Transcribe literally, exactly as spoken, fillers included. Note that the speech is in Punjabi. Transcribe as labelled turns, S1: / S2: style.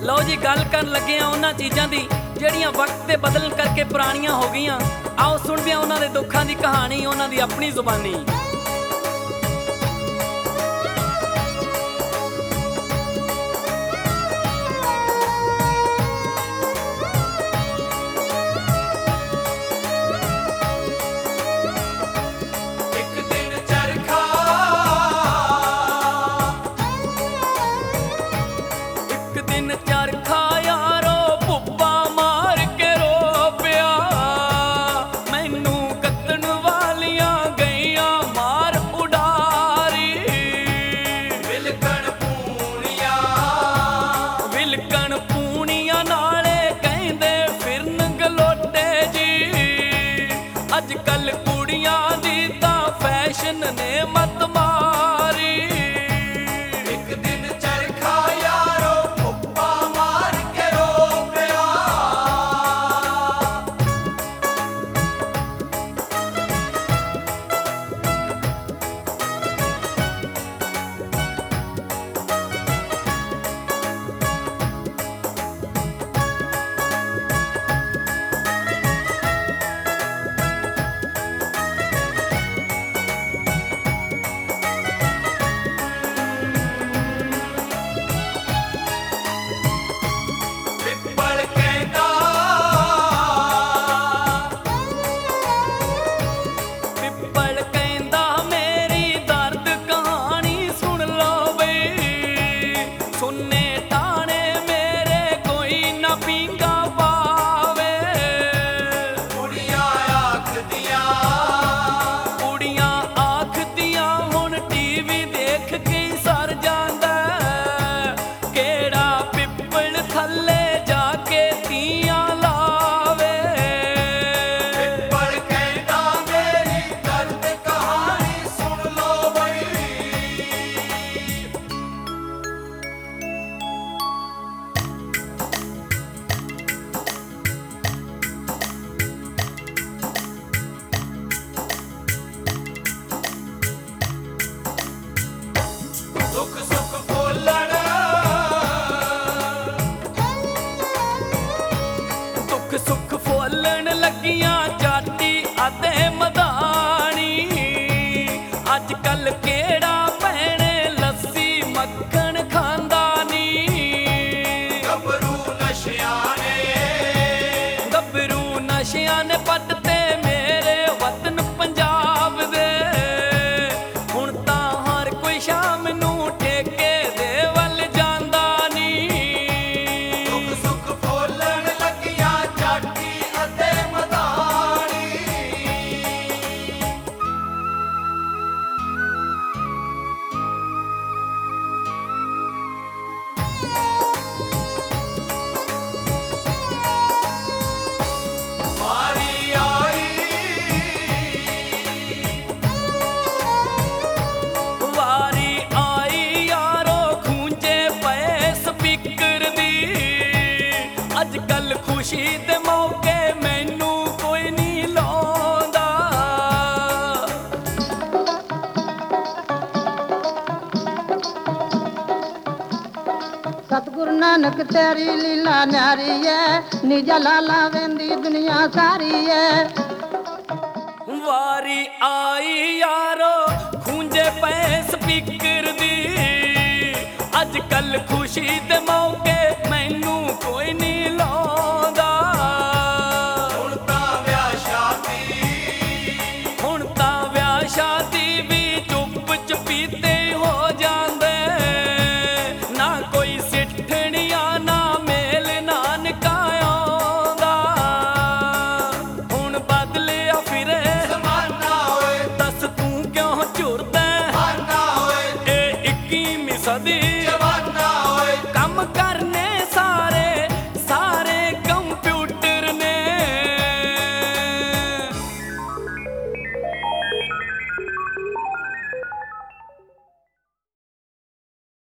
S1: ਲਓ ਜੀ ਗੱਲ ਕਰਨ ਲੱਗੇ ਆ ਉਹਨਾਂ ਚੀਜ਼ਾਂ ਦੀ ਜਿਹੜੀਆਂ ਵਕਤ ਦੇ ਬਦਲਣ ਕਰਕੇ ਪੁਰਾਣੀਆਂ ਹੋ ਗਈਆਂ। ਆਓ ਸੁਣਦੇ ਆ ਉਹਨਾਂ ਦੇ ਦੁੱਖਾਂ ਦੀ ਕਹਾਣੀ, ਉਹਨਾਂ ਦੀ ਆਪਣੀ ਜ਼ੁਬਾਨੀ। ਅੱਜ ਕੱਲ ਕੁੜੀਆਂ ਦੀ ਤਾਂ ਫੈਸ਼ਨ ਨੇ ਮਤ ਮਾਰੀ। ਇੱਕ ਦਿਨ ਚਰਖਾ ਯਾਰੋ ਭੁੱਪਾ ਮਾਰ ਕੇ ਰੋ ਪਿਆ। ਸੁੱਖ ਫੋਲਣ ਲੱਗੀਆਂ ਜਾਤੀ ਅਤੇ ਮਦਾਨੀ। ਅੱਜ ਕੱਲ ਕਿਹੜਾ ਭੈਣੇ ਲੱਸੀ ਮੱਖਣ ਖਾਂਦਾ ਨੀ। ਗੱਭਰੂ ਨਸ਼ਿਆਂ ਨੇ ਗੱਭਰੂ ਨਸ਼ਿਆਂ ਨੇ ਪੱਟ ਤੇ ਮੇਰੇ ਵਤਨ ਪੰਜਾਬ ਦੇ। ਹੁਣ ਤਾਂ ਹਰ ਕੋਈ ਸ਼ਾਮ ਨੂੰ ਠੇਕੇ ਦੇ ਵੱਲ ਜਾਂਦਾ ਨੀ। ਸੁੱਖ ਫੋਲਣ ਲੱਗੀਆਂ ਅਤੇ ਮਦਾਨੀ। ਵਾਰੀ ਆਈ ਵਾਰੀ ਆਈ ਯਾਰੋ ਖੂੰਜੇ ਪਏ ਸਪੀਕਰ ਦੀ। ਅੱਜ ਕੱਲ ਖੁਸ਼ੀ ਦੇ ਮੌਕੇ ਮੈਨੂੰ ਕੋਈ ਨਹੀਂ ਲਾਉਂਦਾ।
S2: ਸਤਿਗੁਰੂ ਨਾਨਕ ਤੇਰੀ ਲੀਲਾ ਨਿਆਰੀ ਐ, ਨਿਜਾ ਲਾਲਾ ਵੇਂਦੀ ਦੁਨੀਆ ਸਾਰੀ ਐ।
S1: ਵਾਰੀ ਆਈ ਯਾਰੋ ਖੂੰਜੇ ਪਏ ਸਪੀਕਰ ਦੀ। ਅੱਜ ਕੱਲ ਖੁਸ਼ੀ ਦੇ